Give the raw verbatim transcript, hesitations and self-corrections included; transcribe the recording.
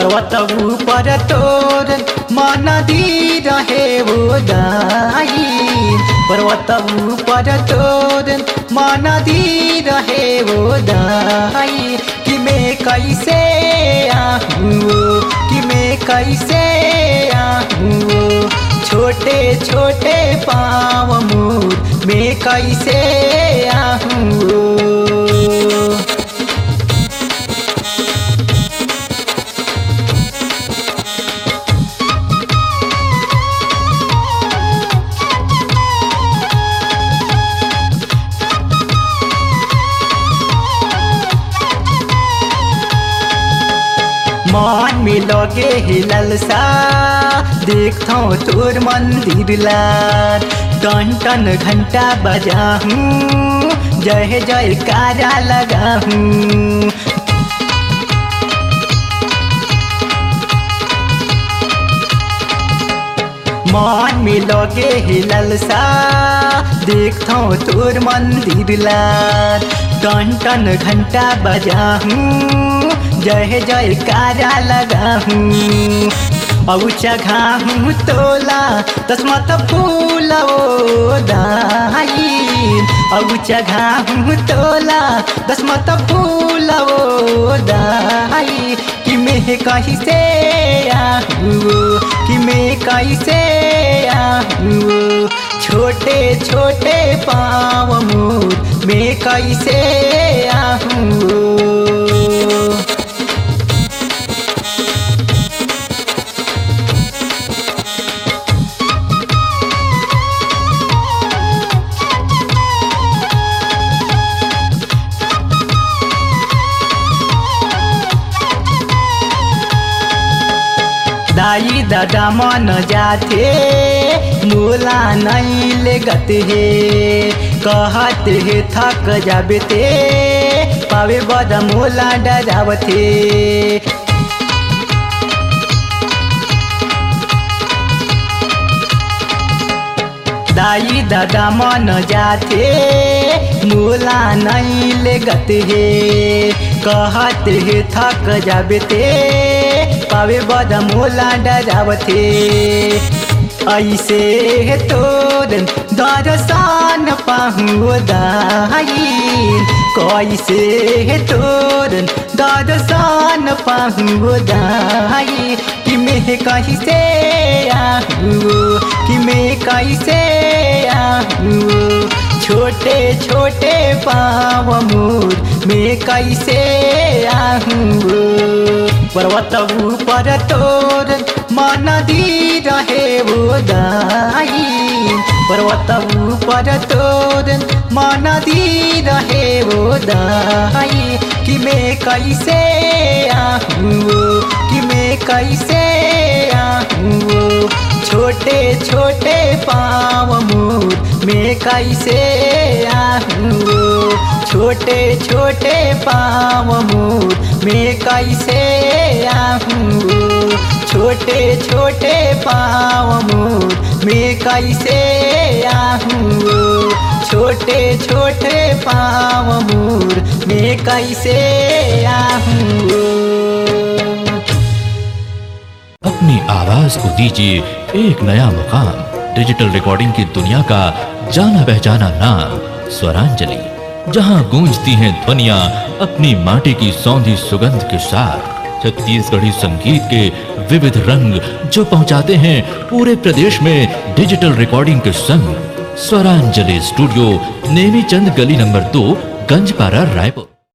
पर्वत ऊपर तोर मनदी रहे वो दाई, पर्वत ऊपर तोर मनदी रहे वो दाई। कि मैं कैसे आहूँ, कि मैं कैसे आहूँ, छोटे छोटे पाँव मोर मैं कैसे आहूँ। मन में लगे हिलल सा देखता तोर मंदिर लार, टन टन घंटा बजाहूँ जय जय कारा लगाहूँ। मन में लगे हिलल सा देखता तोर मंदिर लार, टन टन घंटा बजाहूँ जय जय कारा लगाहूँ। औचा घाहूँ तोला तस्मत फूल ओ दाई, औचा घाहूँ तोला तस्मत फूल ओ दाई। कि मैं कैसे आहूँ, कि मैं कैसे आहूँ, छोटे छोटे पाँव मोर मैं कैसे आहूँ। दाई दादा मन जाते मोला नहीं ले गते हे, कहते हे थक जाबे ते पावे बद मोला डरावते। दाई दादा मन जाते मोला नहीं ले गते हे, कहते हे थक जाबे ते पावे बद मोला डरावते। ऐसे तोर दर्शन पाहूँ दाई, कैसे तोर दर्शन पाहूँ दाई। कि मैं कैसे आहूँ, कि मैं कैसे आहूँ, छोटे छोटे पाँव मोर मैं कैसे आहूँ। पर्वत ऊपर तोर मनदी रहे वो दाई, पर्वत ऊपर तोर मनदी रहे वो दाई। कि मैं कैसे आहूँ, कि मैं कैसे आहूँ, छोटे छोटे पाँव मोर मैं कैसे आहूँ, छोटे छोटे पाँव मोर मैं कैसे आहूँ, छोटे छोटे पाँव मोर मैं कैसे आहूँ, छोटे छोटे पाँव मोर मैं कैसे आहूँ। अपनी आवाज को दीजिए एक नया मुकाम। डिजिटल रिकॉर्डिंग की दुनिया का जाना पहचाना नाम स्वरांजलि, जहां गूंजती हैं ध्वनियां अपनी माटी की सौंधी सुगंध के साथ। छत्तीसगढ़ी संगीत के विविध रंग जो पहुंचाते हैं पूरे प्रदेश में डिजिटल रिकॉर्डिंग के संग। स्वरांजलि स्टूडियो, नेमीचंद गली नंबर दो, गंजपारा, रायपुर।